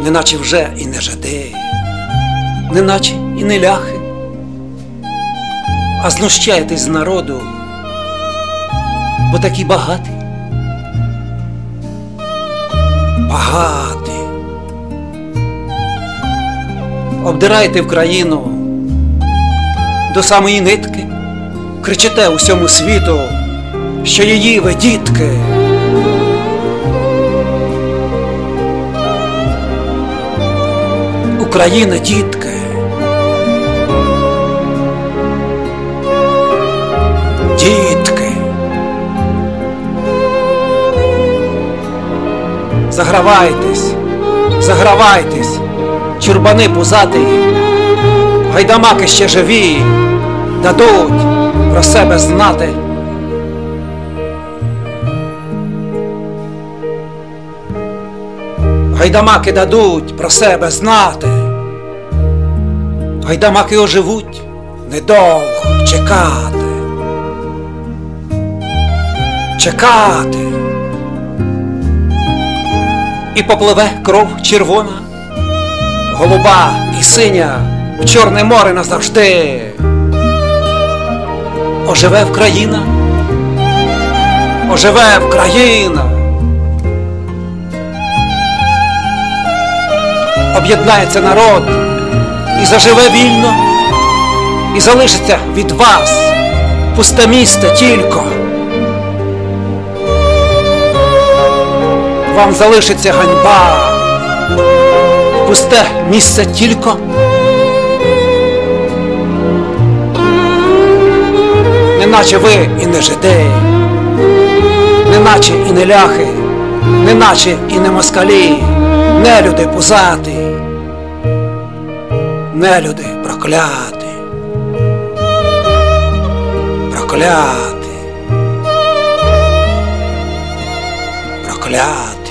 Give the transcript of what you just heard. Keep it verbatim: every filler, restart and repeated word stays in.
неначе вже і не жиди, неначе і не ляхи, а знущаєтесь з народу, бо такі багаті. Багаті. Обдираєте в країну до самої нитки, кричите усьому світу, що її ви дітки. Україна, дітки. Дітки. Загравайтесь, загравайтесь, чурбани пузаті, гайдамаки ще живі, дадуть про себе знати. Гайдамаки дадуть про себе знати. Гайдамаки оживуть, недовго чекати. Чекати. І попливе кров червона, голуба і синя в Чорне море назавжди. Оживе Вкраїна, оживе Вкраїна. Об'єднається народ і заживе вільно, і залишиться від вас пусте місце тільки. Вам залишиться ганьба, пусте місце тільки. Неначе ви і не жиди, неначе і не ляхи, неначе і не москалі, нелюди пузаті, нелюди прокляті, прокляті, прокляті.